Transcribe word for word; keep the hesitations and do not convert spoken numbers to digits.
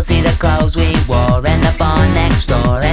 still see the clothes we wore, and the bar next door.